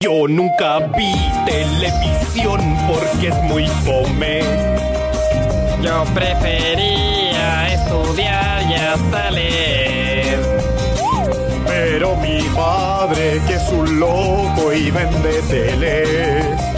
Yo nunca vi televisión porque es muy fome. Yo prefería estudiar y hasta leer. Pero mi padre, que es un loco y vende teles,